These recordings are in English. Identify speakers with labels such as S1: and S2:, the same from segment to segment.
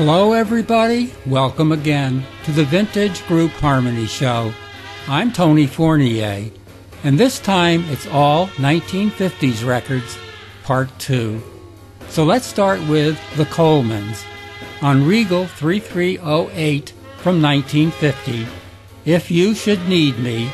S1: Hello everybody, welcome again to the Vintage Group Harmony Show. I'm Tony Fournier, and this time it's all 1950s records, Part 2. So let's start with the Colemans on Regal 3308 from 1950, If You Should Need Me.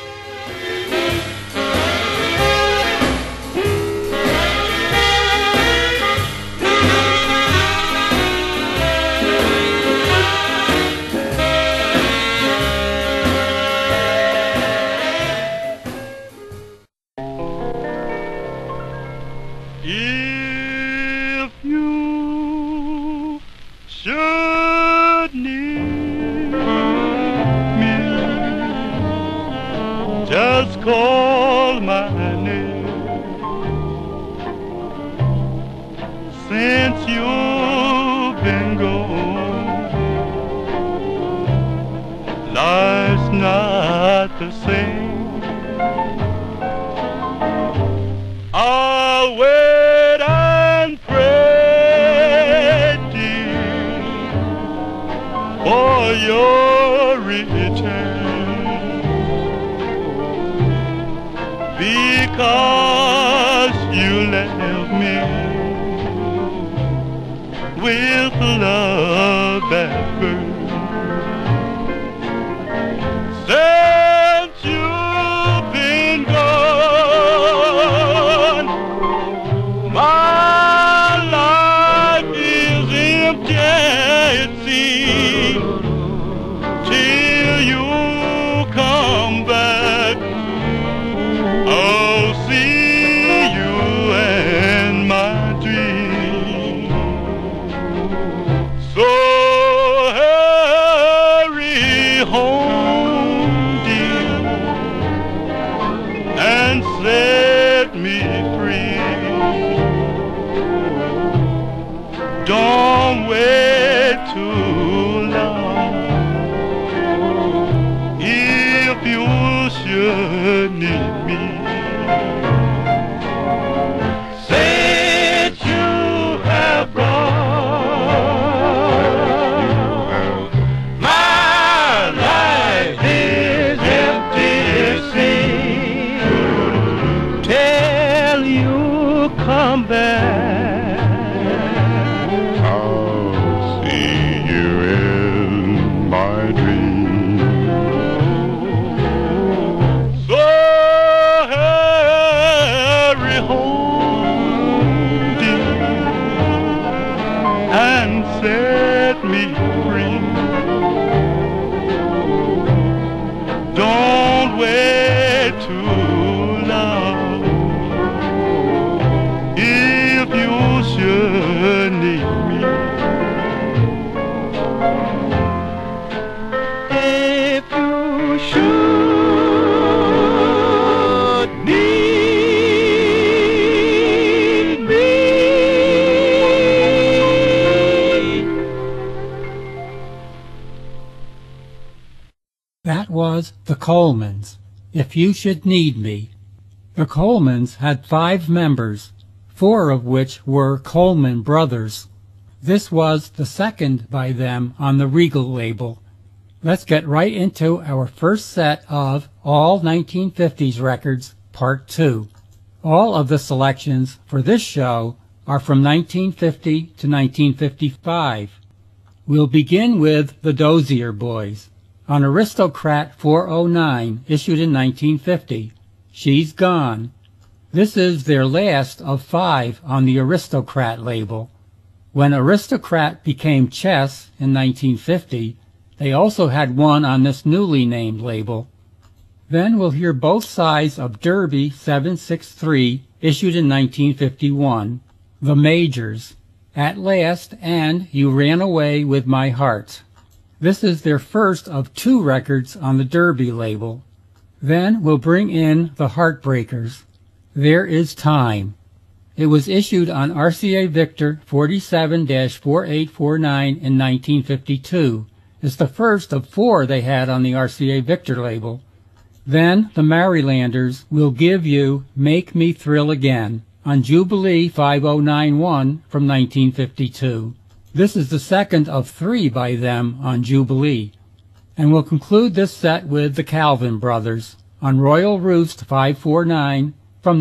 S2: Call my name. Since you've been gone, life's not the same. I'll wait and pray, dear, for your return. Because you left me with love that burns. Since you've been gone, my life is empty, it seems, till you come back. I'll see you in my dream. So hurry home, dear, and set me free. Don't wait too long. If you should need me, since you have brought my life is empty, it seems, till you come back. I'll see you in my dream. Set me free. Don't wait too long. If you should need me, if you should need me.
S1: That was the Colemans, If You Should Need Me. The Colemans had 5 members, 4 of which were Coleman brothers. This was the second by them on the Regal label. Let's get right into our first set of all 1950s records, Part 2. All of the selections for this show are from 1950 to 1955. We'll begin with the Dozier Boys. On Aristocrat 409, issued in 1950, She's Gone. This is their last of 5 on the Aristocrat label. When Aristocrat became Chess in 1950, they also had one on this newly named label. Then we'll hear both sides of Derby 763, issued in 1951, The Majors, At Last, and You Ran Away With My Heart. This is their first of 2 records on the Derby label. Then we'll bring in the Heartbreakers, There Is Time. It was issued on RCA Victor 47-4849 in 1952. It's the first of 4 they had on the RCA Victor label. Then the Marylanders will give you Make Me Thrill Again on Jubilee 5091 from 1952. This is the second of 3 by them on Jubilee. And we'll conclude this set with the Calvin Brothers on Royal Roost 549 from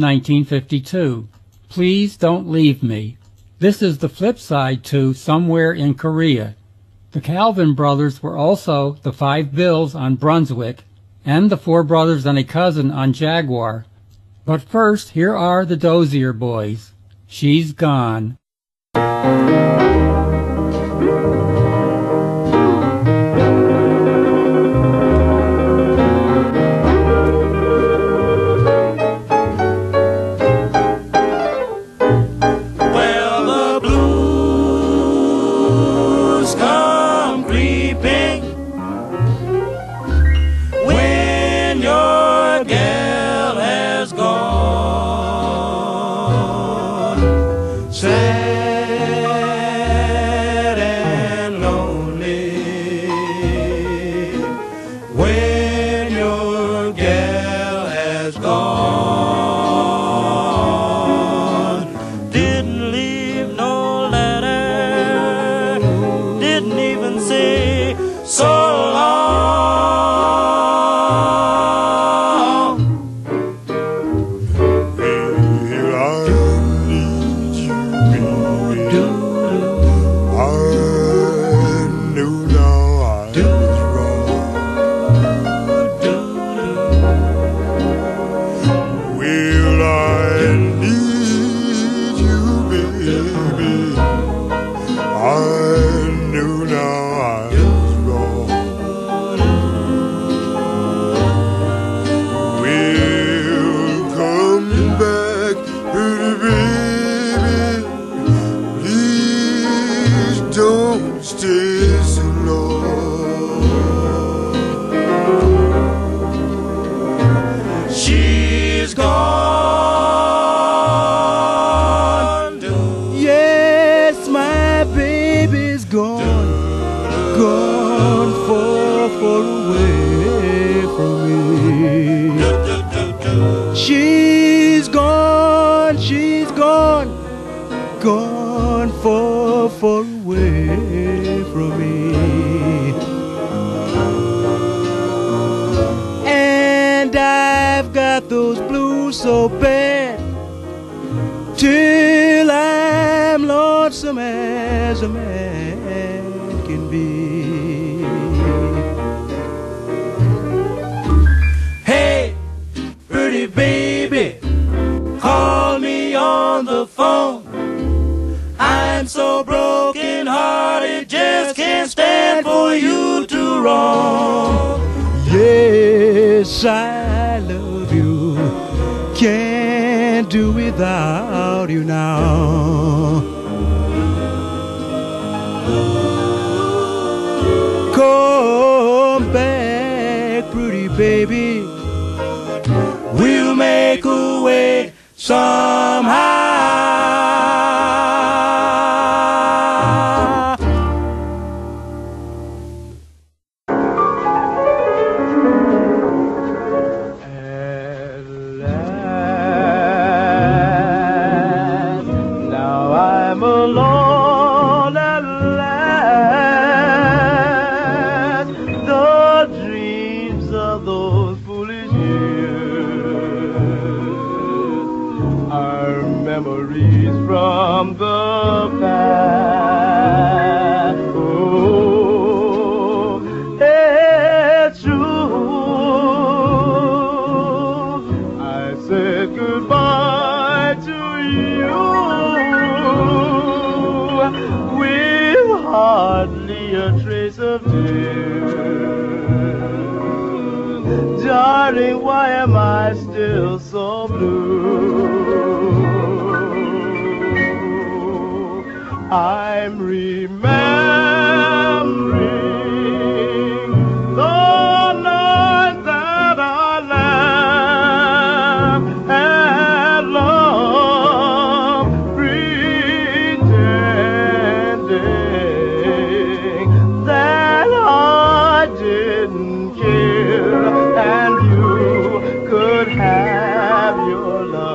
S1: 1952. Please Don't Leave Me. This is the flip side to Somewhere in Korea. The Calvin Brothers were also the 5 Bills on Brunswick and the 4 Brothers and a Cousin on Jaguar. But first, here are the Dozier Boys. She's Gone.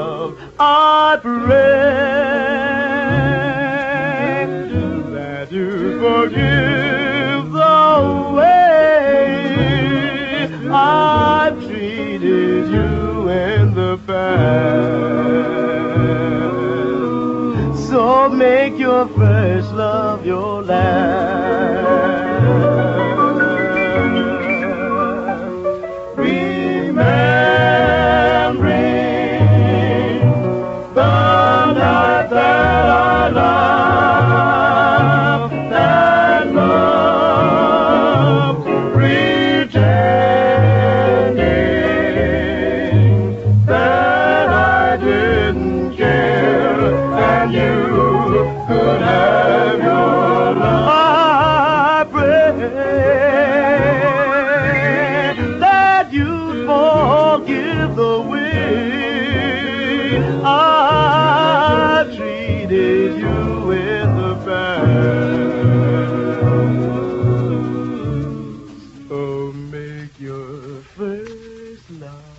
S3: I pray that you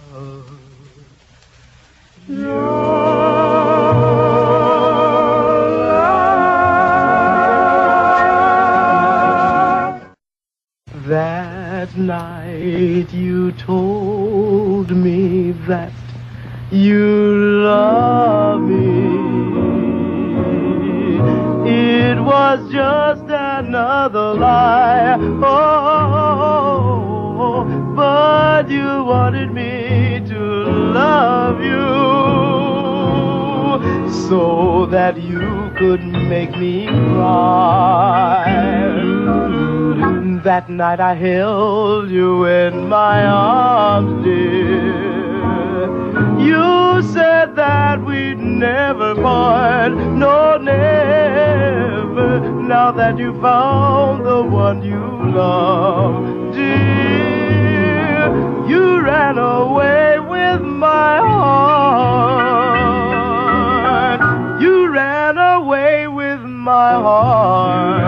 S3: That night you told me that you love me. It was just another lie. Oh, but you wanted me to love you so that you could make me cry. That night I held you in my arms, dear. You said that we'd never part, no, never. Now that you found the one you love, dear, you ran away with my heart. You ran away with my heart.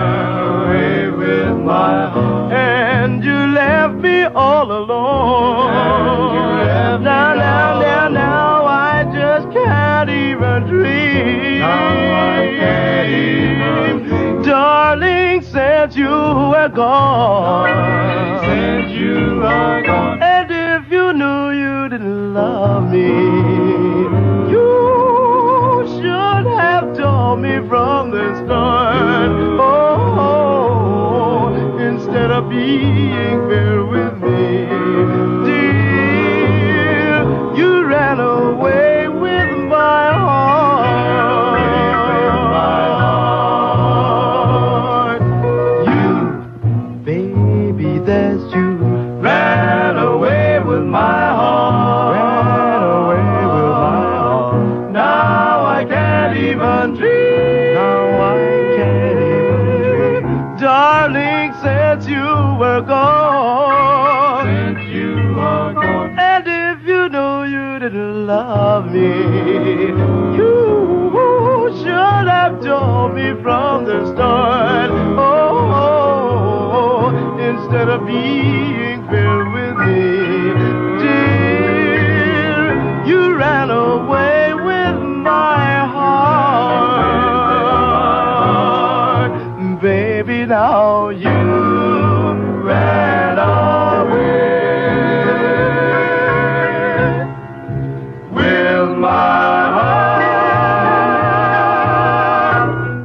S3: And you left me all alone. Now I just can't even dream. Darling, since you were gone. And if you knew you didn't love me, you should have told me from the start. Instead of being fair with me, dear, you ran away with my heart. You, baby, that's you, ran away with my heart. Ran away with my heart. Now I can't even dream. Now I can't even dream, darling. Since you were gone, and if you knew you didn't love me, you should have told me from the start. Oh, instead of being fair with me, dear, you ran away with my heart, baby. Now you ran away with my heart.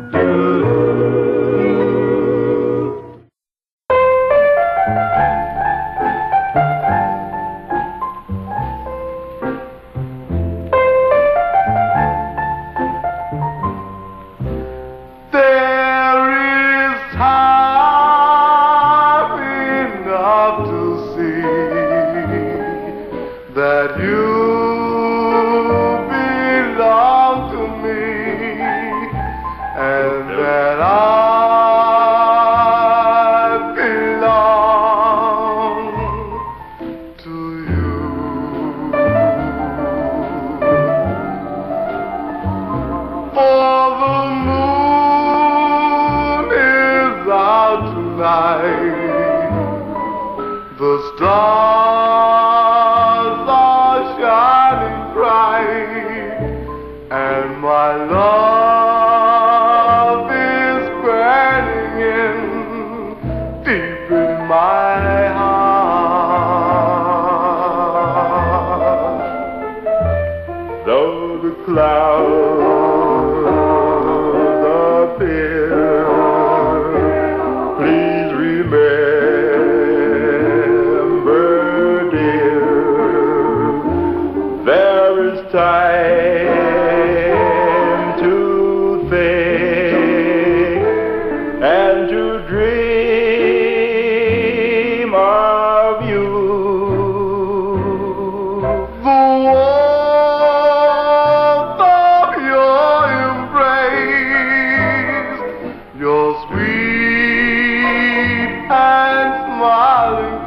S3: There is time enough to see that you belong to me and that I belong to you. For the moon is out tonight, the stars are shining bright, and my love is burning in deep in my heart. Though the clouds appear, please remember, dear, there is time to think and to dream of you. The warmth of your embrace, your sweet and smiling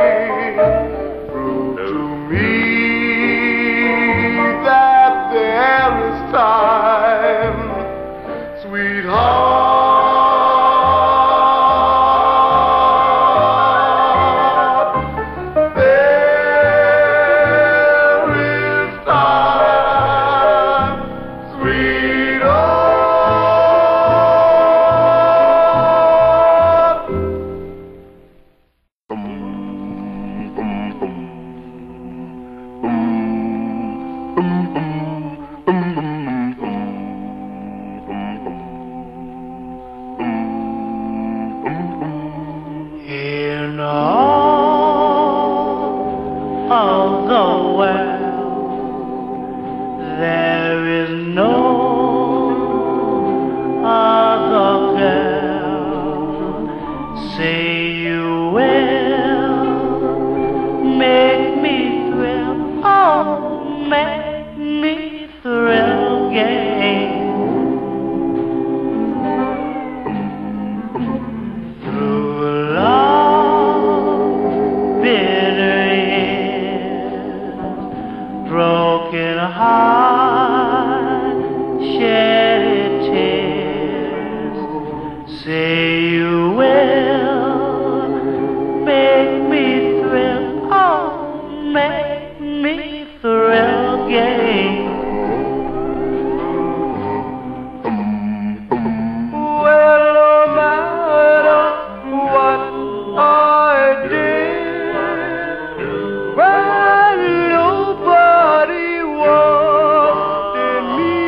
S3: face, prove to me that there In all of the world, there is no other girl. Say you will make me thrill, oh, make me thrill again. Through long, bitter years, broken heart, shed tears. Say you will make me thrill, oh, make me thrill again. Well, no matter what I did, when nobody wanted me,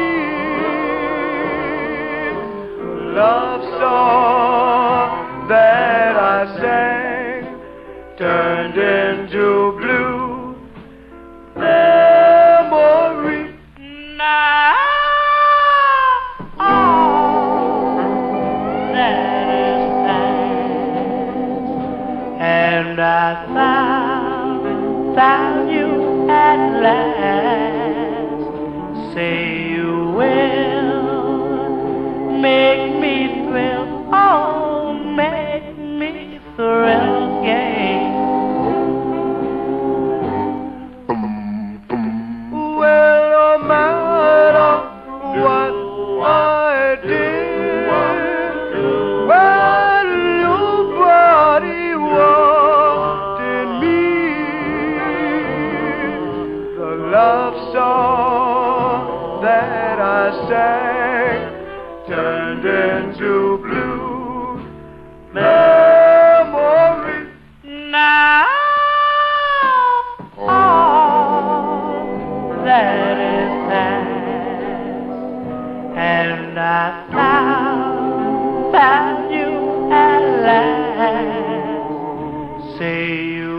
S3: love song that I sang turned into blue memory. Now all that is past, and I found you at last. Say you will make me thrill, oh, make me thrill again. Well, no matter what I did, when nobody wanted me, the love song that I sang turned into blue memory. Now all that is past, and I found you at last. Say you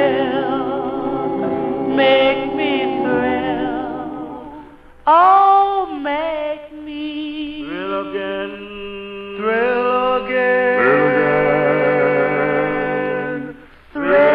S3: will make me thrill, oh, make me thrill again, thrill again, thrill again.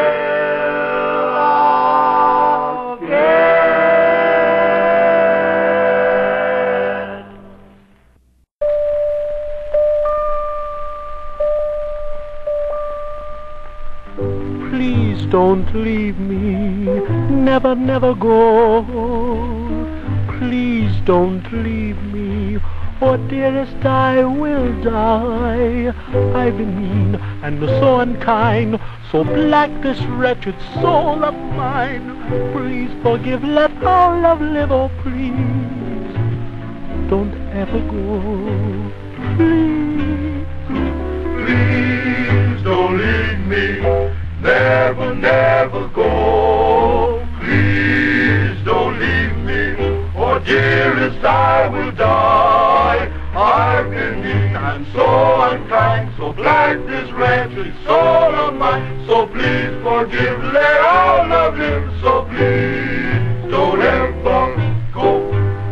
S4: Please don't leave me, never, never go. Please don't leave me, or dearest, I will die. I've been mean and so unkind, so black this wretched soul of mine. Please forgive, let our love live, oh please, don't ever go. Please,
S2: Please don't leave me, never, never go. Please don't leave me, or dearest, I will die. I've been mean and so unkind, so black this wretched soul of mine. So please forgive, let our love live, so please don't ever go.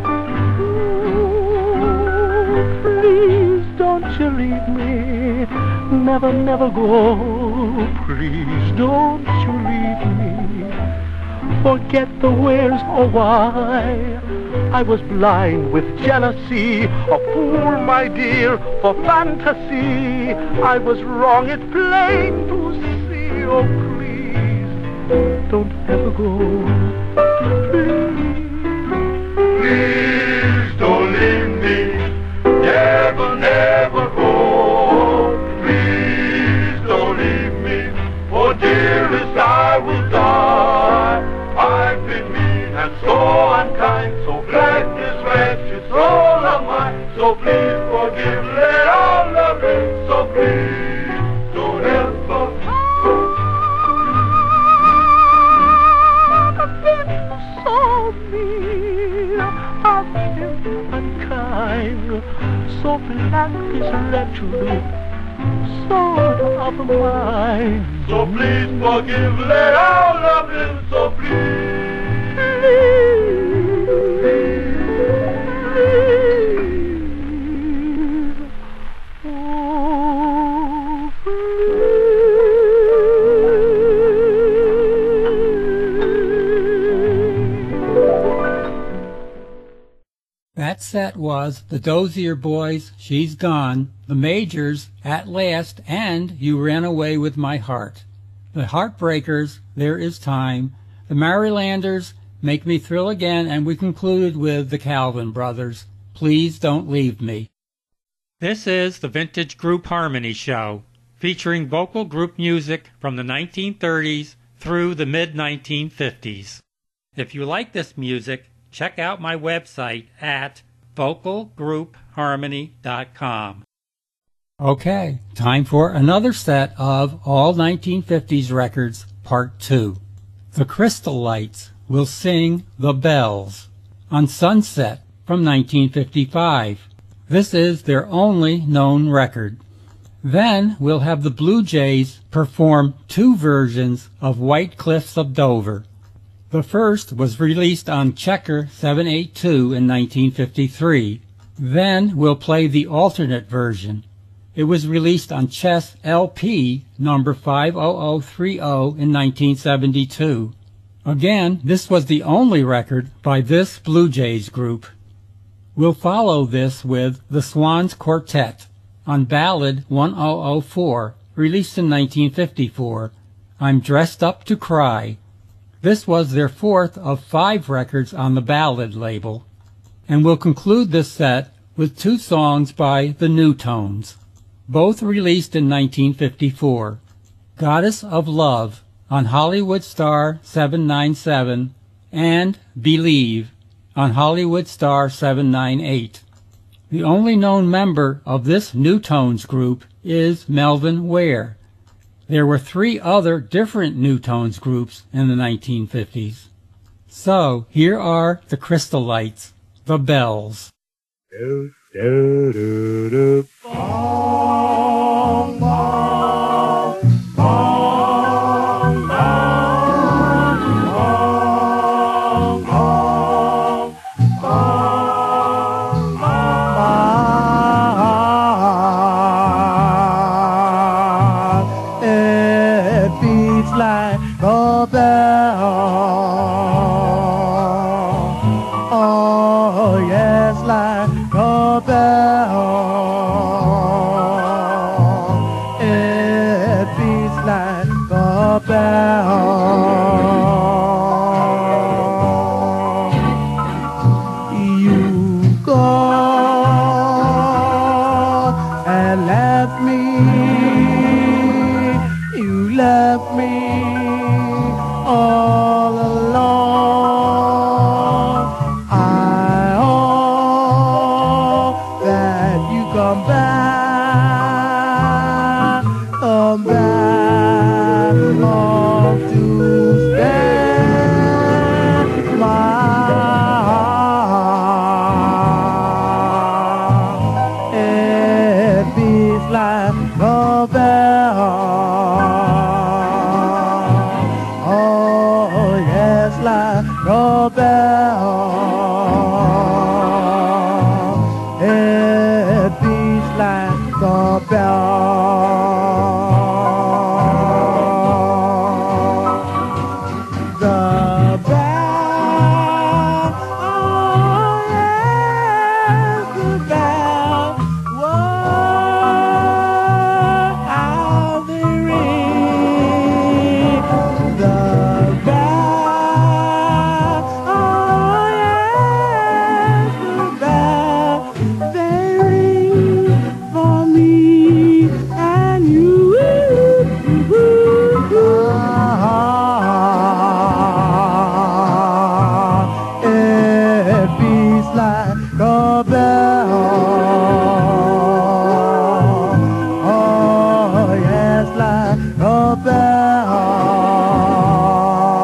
S4: please don't you leave me, never, never go. Please don't you leave me, forget the where's or why. I was blind with jealousy, a fool, my dear, for fantasy. I was wrong, it's plain to see. Oh, please, don't ever go.
S2: Please don't leave me, never, never go. Please don't leave me, for dearest, I will die. I've been mean and so unkind, so black this wretched soul of mine. So please forgive, let our love live, so please don't ever go.
S4: I've been so mean. mankind, so black is literally sort of mine.
S2: So please forgive, let all of him, so please.
S1: That set was the Dozier Boys, She's Gone, the Majors, At Last, and You Ran Away With My Heart. The Heartbreakers, There Is Time, the Marylanders, Make Me Thrill Again, and we concluded with the Calvin Brothers, Please Don't Leave Me. This is the Vintage Group Harmony Show, featuring vocal group music from the 1930s through the mid-1950s. If you like this music, check out my website at vocalgroupharmony.com. Okay, time for another set of all 1950s records, Part 2. The Crystal Lights will sing The Bells on Sunset from 1955. This is their only known record. Then we'll have the Blue Jays perform two versions of White Cliffs of Dover. The first was released on Checker 782 in 1953. Then we'll play the alternate version. It was released on Chess LP number 50030 in 1972. Again, this was the only record by this Blue Jays group. We'll follow this with the Swans Quartet on Ballad 1004, released in 1954, I'm Dressed Up to Cry. This was their fourth of 5 records on the Ballad label. And we'll conclude this set with 2 songs by the New Tones, both released in 1954. Goddess of Love on Hollywood Star 797 and Believe on Hollywood Star 798. The only known member of this New Tones group is Melvin Ware. There were 3 other different New Tones groups in the 1950s. So, here are the Crystal Lights, The Bells.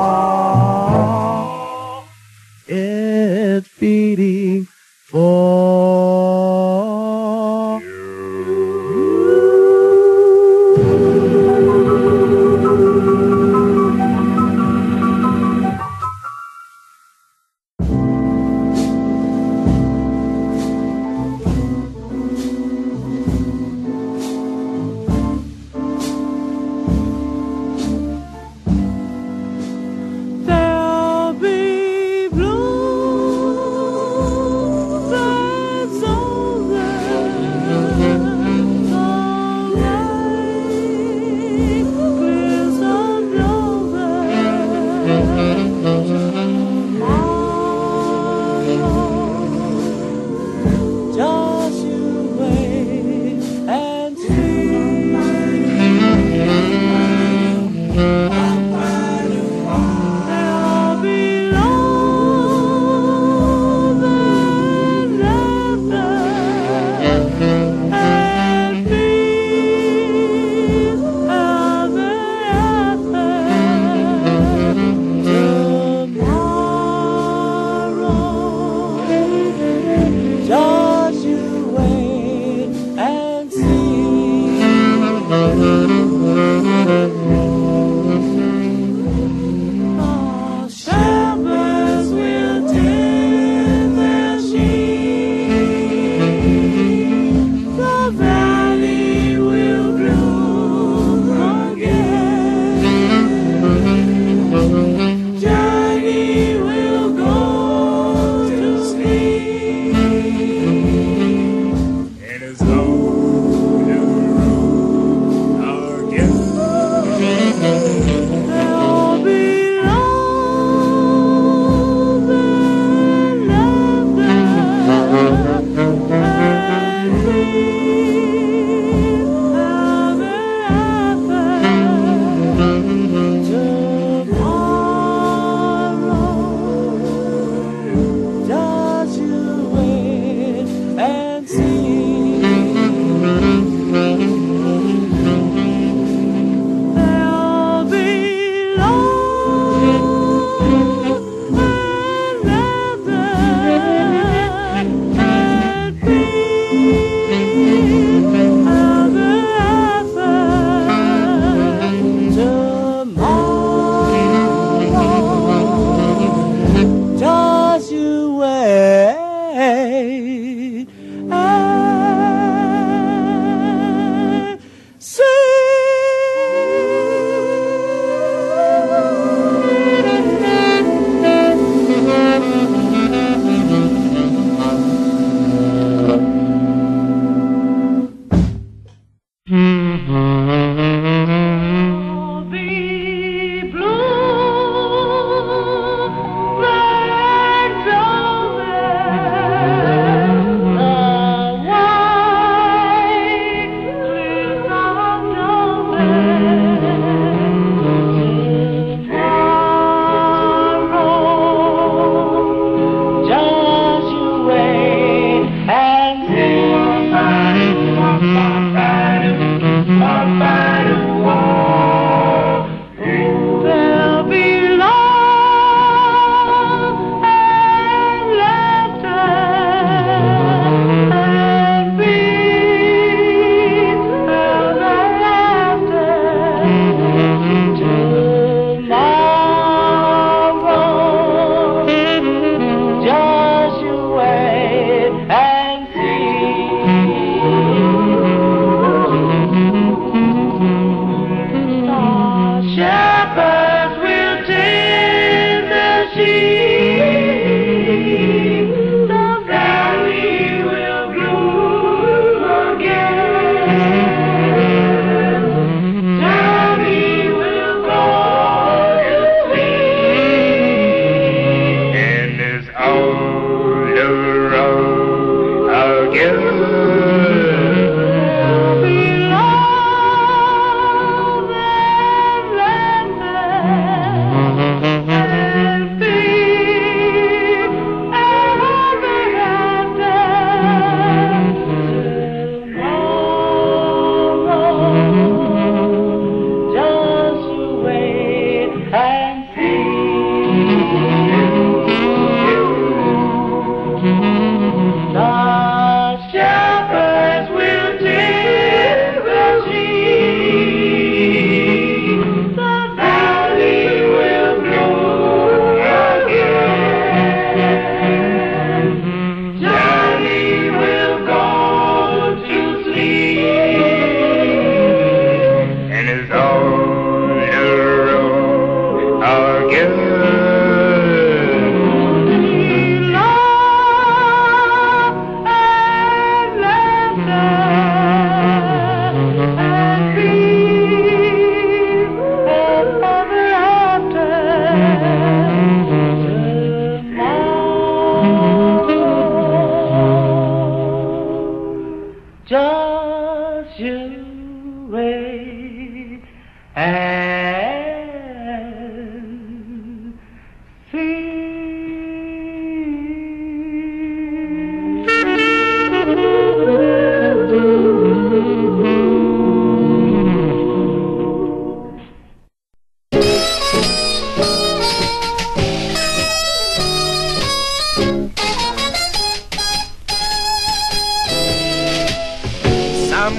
S4: It's beating for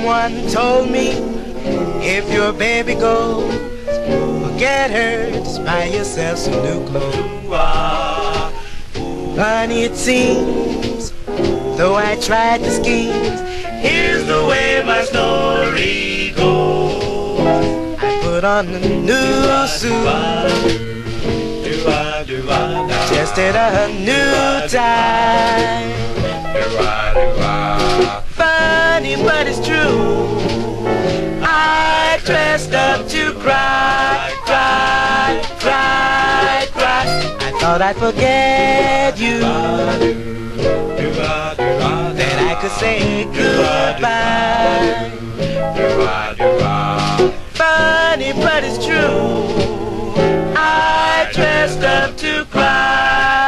S5: Someone told me if your baby goes, forget her, just buy yourself some new clothes. Funny it seems, though I tried the schemes, here's the way my story goes. I put on a new suit, just at a new time. Funny but it's true, I dressed up to cry, cry, cry, cry. I thought I'd forget you, then I could say goodbye. Funny but it's true, I dressed up to cry.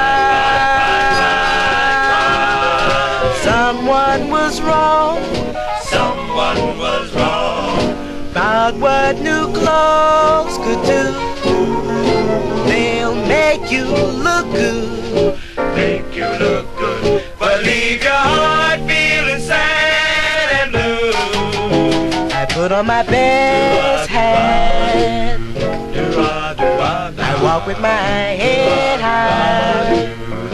S5: Someone was wrong, someone was wrong about what new clothes could do. They'll make you look good, make you look good, but leave your heart feeling sad and blue. I put on my best hat, I walk with my head high.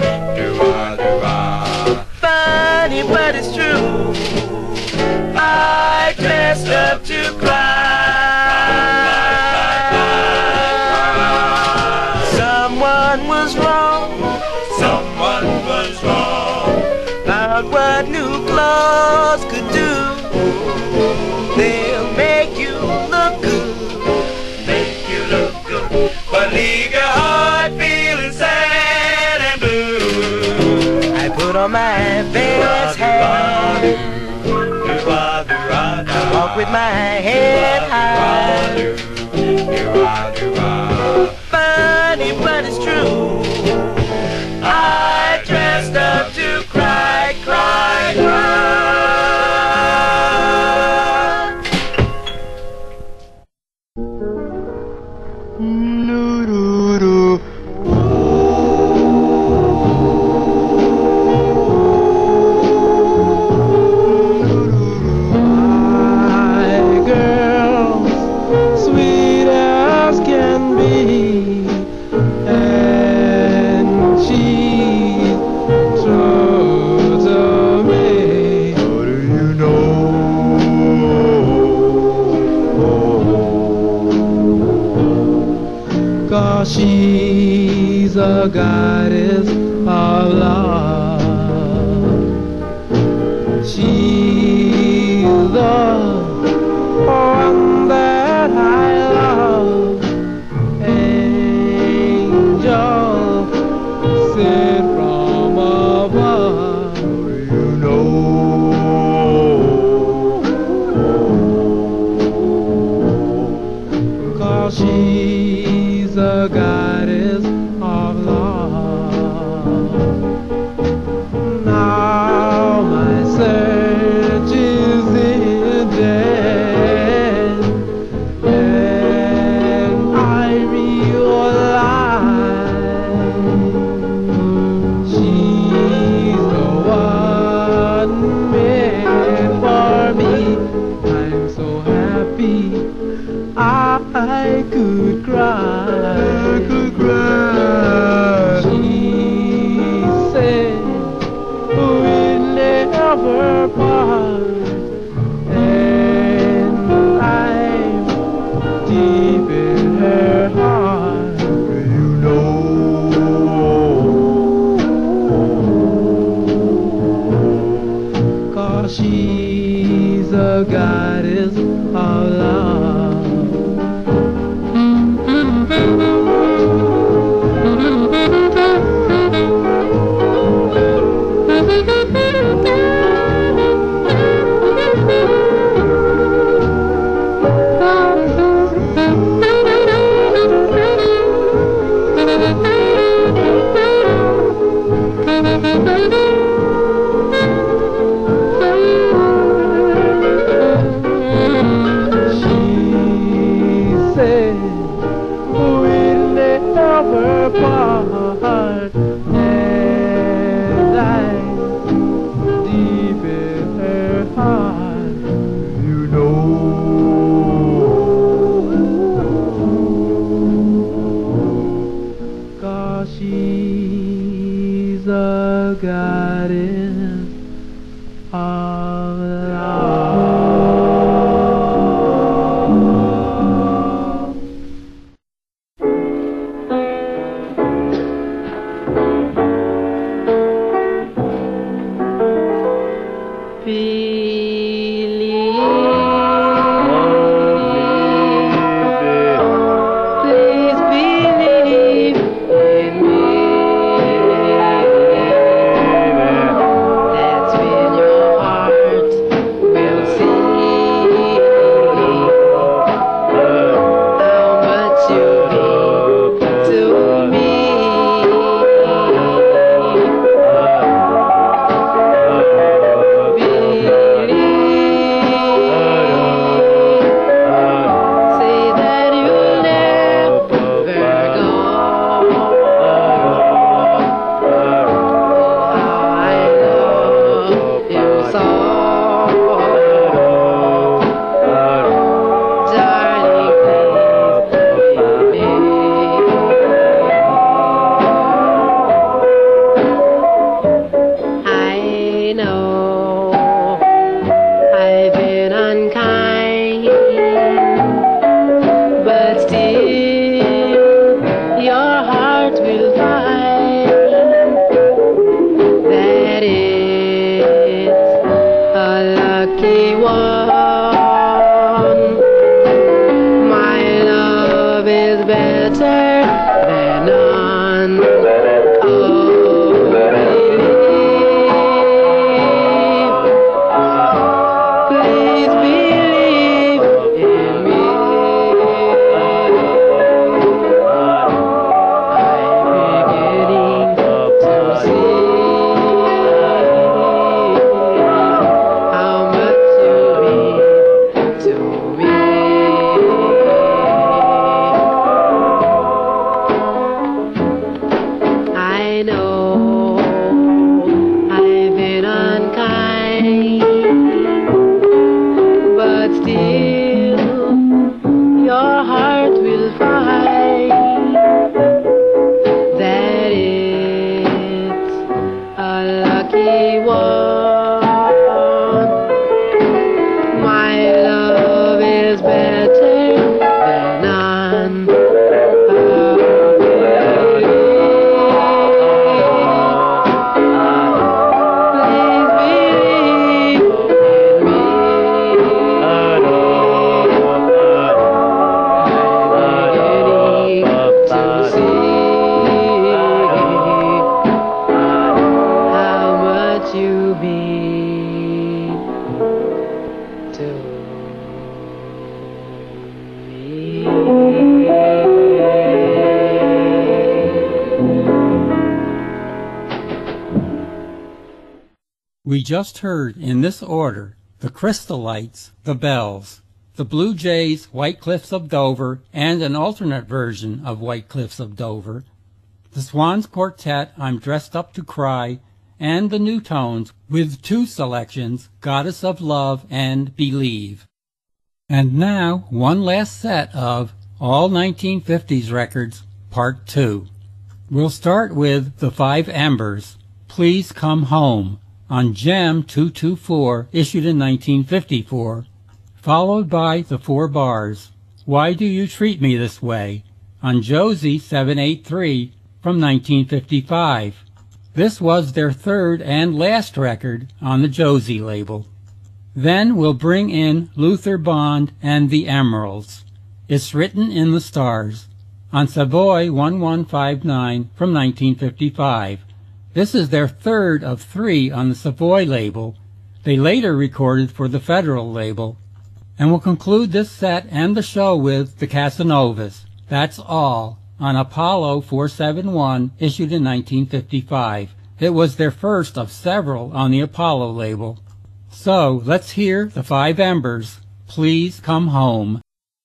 S5: Funny but it's true, I dressed up to cry. Someone was wrong, someone was wrong about what new clothes could do. They'll make you look good, make you look good, but leave your heart feeling sad and blue. I put on my best hat, I walk with my head high. Funny but it's true, I dressed up to cry, cry, cry.
S6: She's a goddess of love. She's the one that I love. Angel sent from above. You know, 'cause she's a goddess of love. Now my She's a goddess of love.
S7: Please believe in me. That's when your heart will see how much you mean to me. Say that you'll never go. How I love you so, darling, please believe me. I know I've been unkind, but still your heart will find that it's a lucky one. My love is better than none. Oh, please believe in me. I'm beginning to see how much you mean to me. I know I've been unkind, but still your heart will find that it's a lucky one. My love is better than none. Please believe in me. I'm beginning to see how much you mean to
S1: We just heard in this order the Crystalites, the Bells, the Blue Jays, White Cliffs of Dover, and an alternate version of White Cliffs of Dover, the Swans Quartet, I'm Dressed Up to Cry, and the New Tones with two selections, Goddess of Love and Believe. And now, one last set of All 1950s Records, Part 2. We'll start with The Five Embers, Please Come Home, on Gem 224, issued in 1954, followed by The Four Bars, Why Do You Treat Me This Way, on Josie 783 from 1955. This was their third and last record on the Josie label. Then we'll bring in Luther Bond and the Emeralds, It's Written in the Stars, on Savoy 1159 from 1955. This is their third of three on the Savoy label. They later recorded for the Federal label. And we'll conclude this set and the show with the Casanovas, That's All, on Apollo 471, issued in 1955. It was their first of several on the Apollo label. So let's hear the Five Embers, Please Come Home.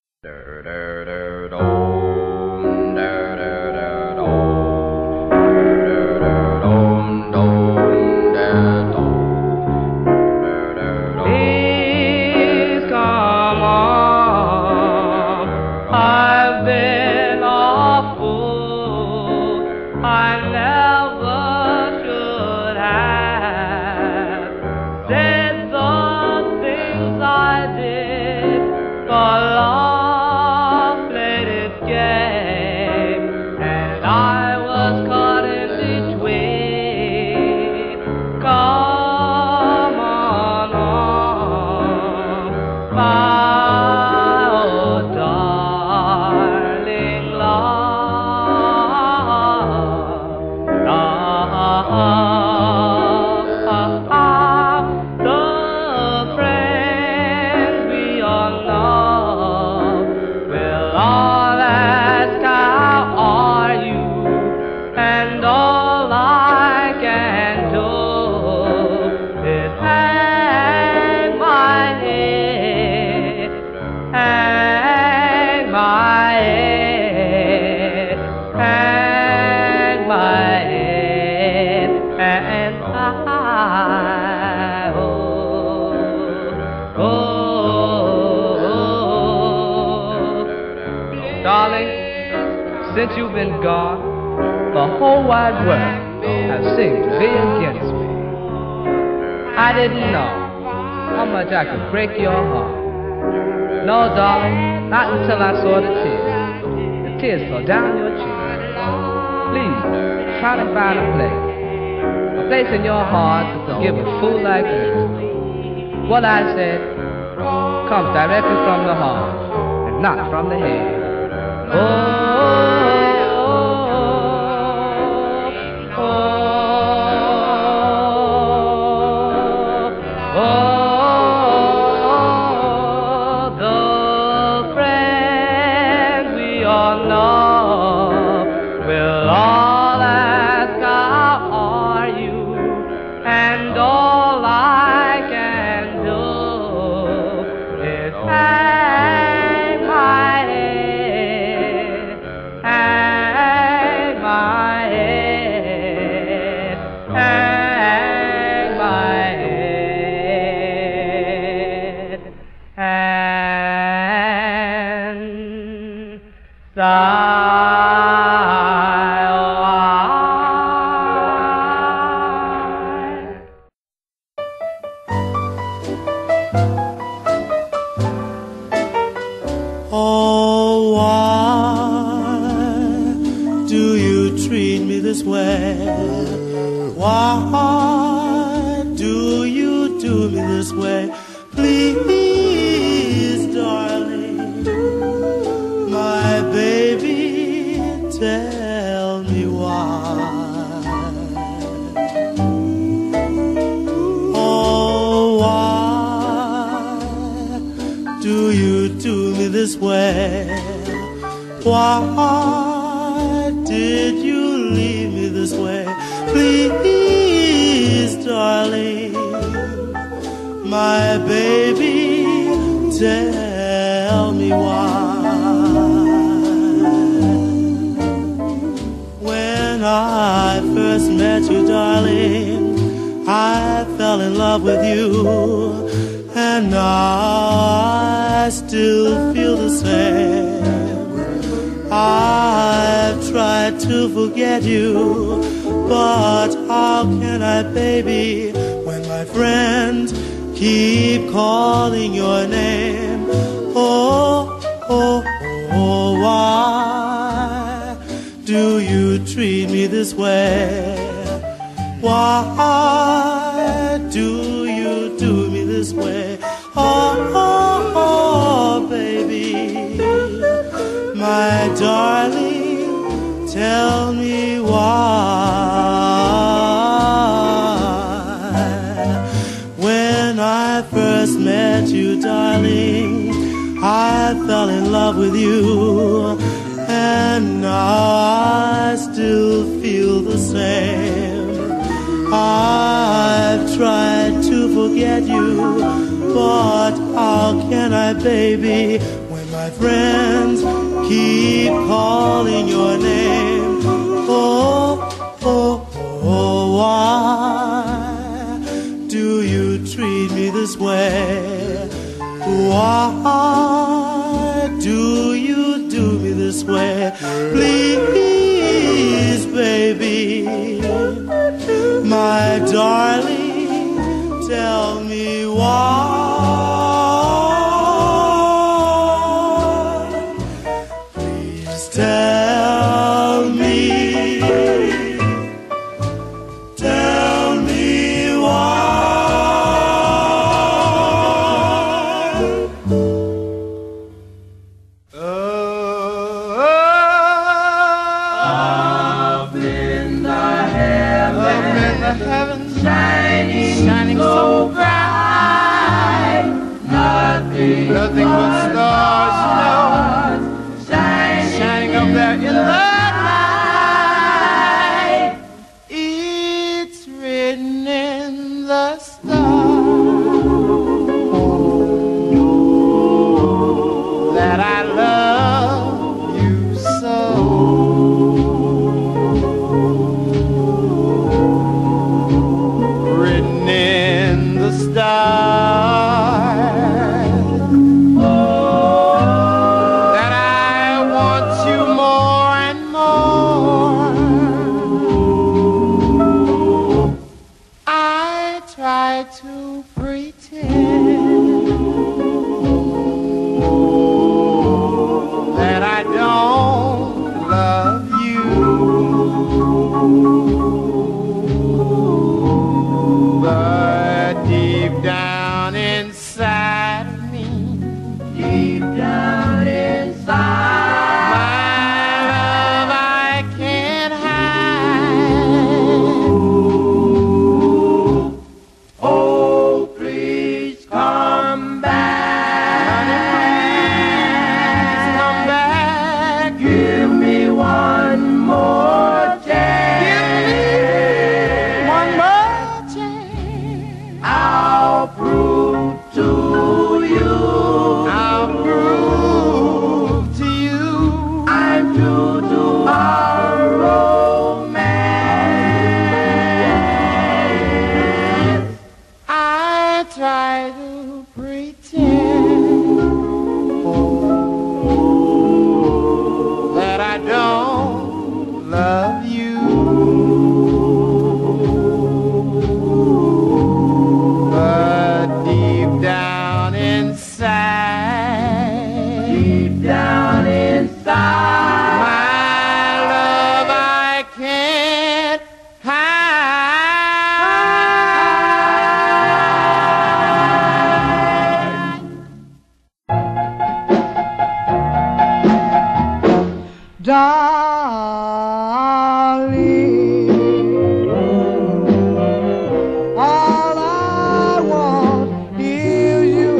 S7: Please come on. I've been a fool. I never
S6: and I, darling, since you've been gone, the whole wide world has seemed to be against me. I didn't know how much I could break your heart. No, darling, not until I saw the tears. The tears fell down your cheeks. Please, try to find a place in your heart to forgive a fool like me. What I said comes directly from the heart and not from the head.
S8: Why did you leave me this way? Please, darling, my baby, tell me why. When I first met you, darling, I fell in love with you, and I still feel the same. I've tried to forget you, but how can I, baby, when my friends keep calling your name? Oh, oh, oh, why do you treat me this way? Why do you do me this way? Oh, oh, oh, baby, my darling, tell me why. When I first met you, darling, I fell in love with you, and now I still feel the same. I've tried to forget you, but how can I, baby, when my friends keep calling your name? Oh, oh, oh, why do you treat me this way? Why do you do me this way? Please, baby, my darling, tell me why. Tell me why.
S3: Up in the heavens, shining so bright, nothing but stars, shining up there in the night. It's written in the stars that I love you so.
S9: darling. All I want is you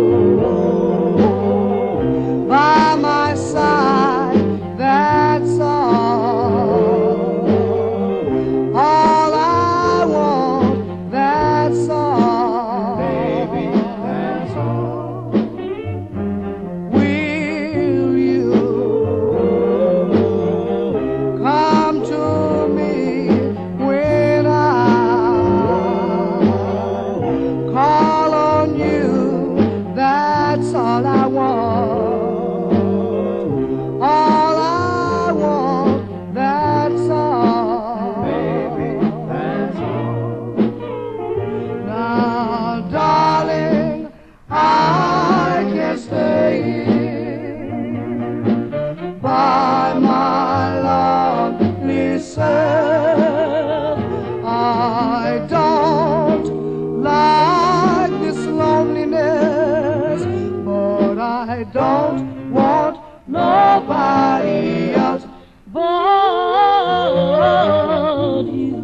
S9: by my side, that's all. All I want, that's all. Baby, that's all. Will you come to me when I call on you? That's all I want. All I want, that's all. Baby, that's all. Now, darling, I can stay here by my lonely self. I don't like this loneliness, but I don't want nobody else but you.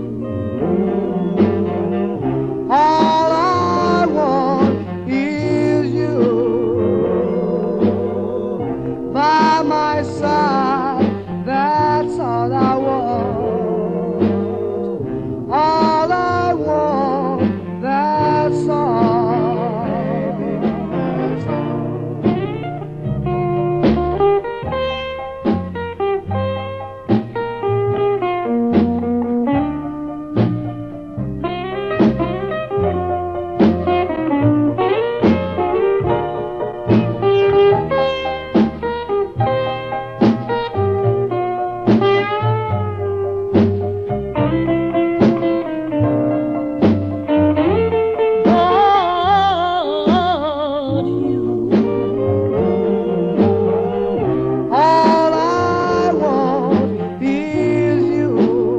S9: All I want is you by my side, that's all I want. All I want, that's all. Baby, that's all. But you. All I want is you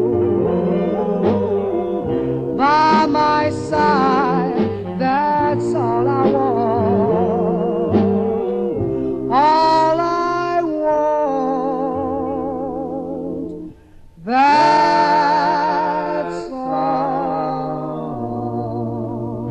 S9: by my side, that's all I want. All I want, that's all.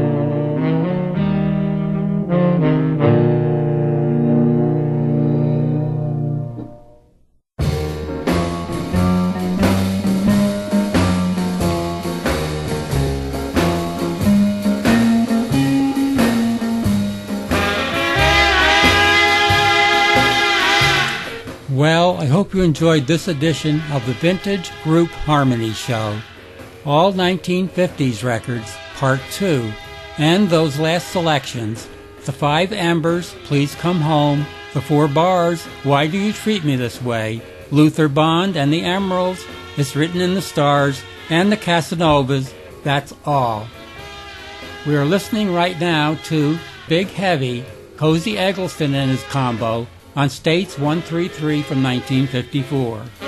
S1: Well, I hope you enjoyed this edition of the Vintage Group Harmony Show. All 1950s records, Part 2, and those last selections, The Five Embers, Please Come Home, The Four Bars, Why Do You Treat Me This Way, Luther Bond and the Emeralds, It's Written in the Stars, and the Casanovas, That's All. We are listening right now to Big Heavy, Cozy Eggleston and his combo, on States 133 from 1954.